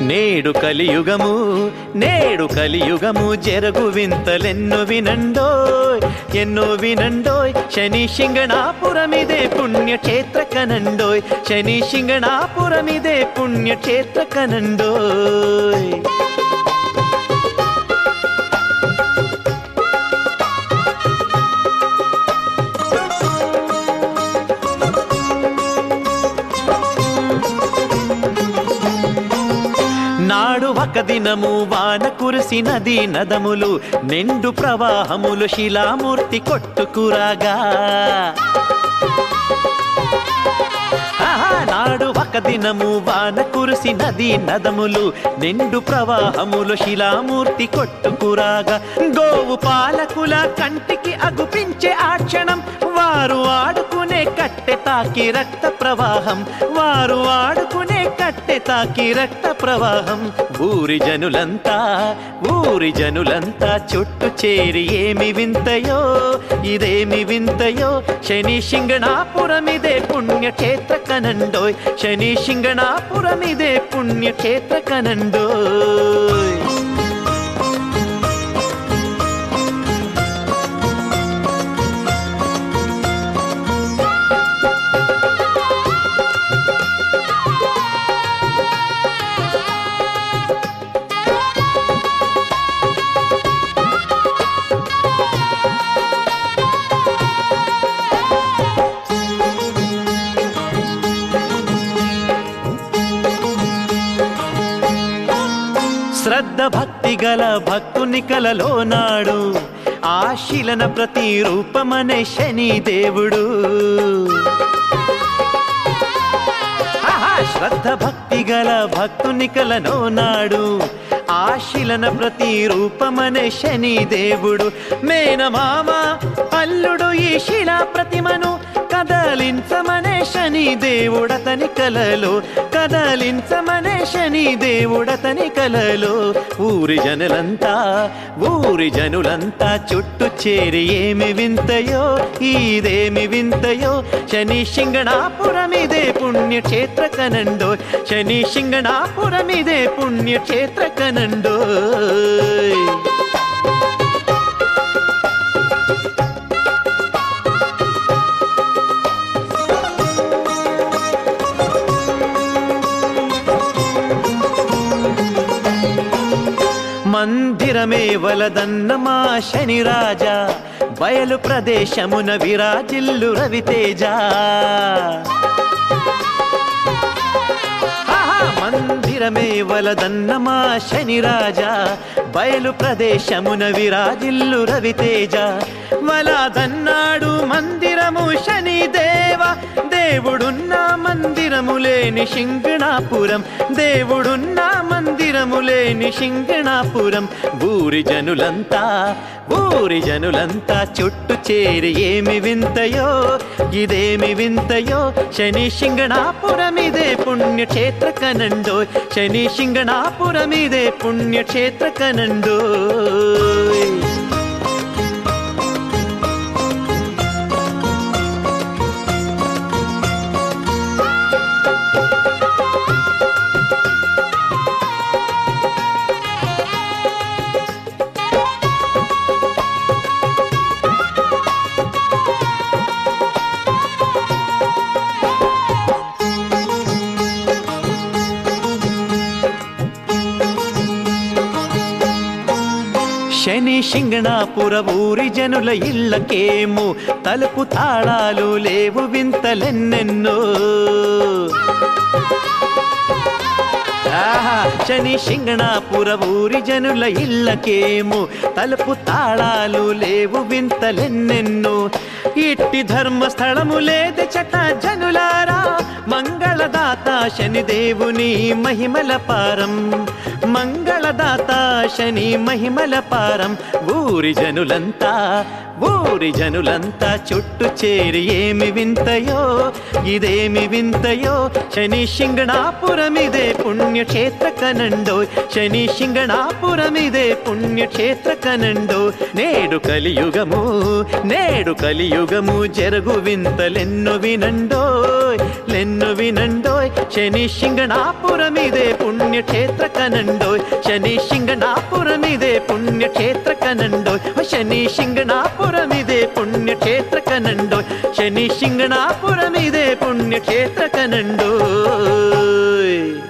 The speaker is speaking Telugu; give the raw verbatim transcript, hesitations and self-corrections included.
నేడు కలియుగము నేడు కలియుగము జరుగు వింతలెన్నో వినండోయ్ ఎన్నో వినండోయ్ శని శింగణాపురమిదే పుణ్యక్షేత్ర కనండోయ్ శని శింగణాపురమిదే పుణ్యక్షేత్ర కనండోయ్ నాడు ఒక దినము వాన కురిసినది నదములు నిండు ప్రవాహములు శిలామూర్తి కొట్టుకురాగా నాడు ఒక దినము వాన కురిసినది నదములు నిండు ప్రవాహములు శిలామూర్తి కొట్టుకురాగా గోవు పాలకుల కంటికి అగుపించే ఆ క్షణం వారు ఆడుకునే కట్టె తాకి రక్త ప్రవాహం వారు ఆడుకునే కట్టె తాకి రక్త ప్రవాహం ఊరి జనులంతా ఊరి జనులంతా చుట్టూ చేరి ఏమి వింతయో ఇదేమి వింతయో శని శింగణాపురమిదే పుణ్యక్షేత్ర కనండోయ్ శని శింగణాపురమిదే పుణ్యక్షేత్ర కనండోయ్ శ్రద్ధ భక్తి గల భక్తుని కలలో నాడు ఆశీలన ప్రతి రూపమనే శని దేవుడు శ్రద్ధ భక్తి గల భక్తుని కలలో నాడు ఆశీలన ప్రతి రూపమనే శని దేవుడు మేనమామ అల్లుడు ఈ శిలా ప్రతిమను కదలించమనే శని దేవుడతని కలలో కదలించమనే శని దేవుడతని కలలో ఊరి జనులంతా ఊరి జనులంతా చుట్టూ చేరి ఏమి వింతయో ఇదేమి వింతయో శని శింగణాపురమిదే పుణ్యక్షేత్ర కనండోయ్ శని శింగణాపురమిదే పుణ్యక్షేత్ర కనండోయ్ మందిరమే వలదన్న మా శని రాజా బయలు ప్రదేశమున విరాజిల్లు రవితేజ మందిరమే వలదన్న మా శని రాజా బయలు ప్రదేశమున విరాజిల్లు రవితేజ వలదన్నాడు మందిరము శని దేవ దేవుడున్న మందిరము లేని శింగణాపురం దేవుడున్న మందిరము లేని శింగణాపురం ఊరి జనులంతా ఊరి జనులంతా చుట్టూ చేరి ఏమి వింతయో ఇదేమి వింతయో శని శింగణాపురమిదే పుణ్యక్షేత్ర కనండోయ్ శని శింగణాపురమిదే పుణ్యక్షేత్ర కనండోయ్ శని శింగణాపుర ఊరి జనుల ఇళ్ళకేమో తలుపు తాళాలు లేవు వింతలెన్నెన్నో శని శింగణాపుర ఊరి జనుల ఇళ్ళకేమో తలుపు తాళాలు లేవు వింతలెన్నెన్నో ఇట్టి ధర్మస్థలము లేద చట జనులారా మంగళదాత శని దేవుని మహిమల పారం మంగళదాత శని మహిమల పారం ఊరి జనులంతా ఊరి జనులంతా చుట్టూ చేరి ఏమి వింతయో ఇదేమి వింతయో శని శింగణాపురమిదే పుణ్యక్షేత్ర కనండోయ్ శని శింగణాపురమిదే పుణ్యక్షేత్ర కనండోయ్ నేడు కలియుగము నేడు కలియుగము జరుగు వింతలెన్నో వినండోయ్ ಇನ್ನು ವಿನಂಡೋಯ್ ಶನಿ ಶಿಂಗಣಾಪುರಮಿದೆ ಪುಣ್ಯಕ್ಷೇತ್ರ ಕನಂಡೋಯ್ ಶನಿ ಶಿಂಗಣಾಪುರಮಿದೆ ಪುಣ್ಯಕ್ಷೇತ್ರ ಕನಂಡೋಯ್ ಶನಿ ಶಿಂಗಣಾಪುರಮಿದೆ ಪುಣ್ಯಕ್ಷೇತ್ರ ಕನಂಡೋಯ್ ಶನಿ ಶಿಂಗಣಾಪುರಮಿದೆ ಪುಣ್ಯಕ್ಷೇತ್ರ ಕನಂಡೋಯ್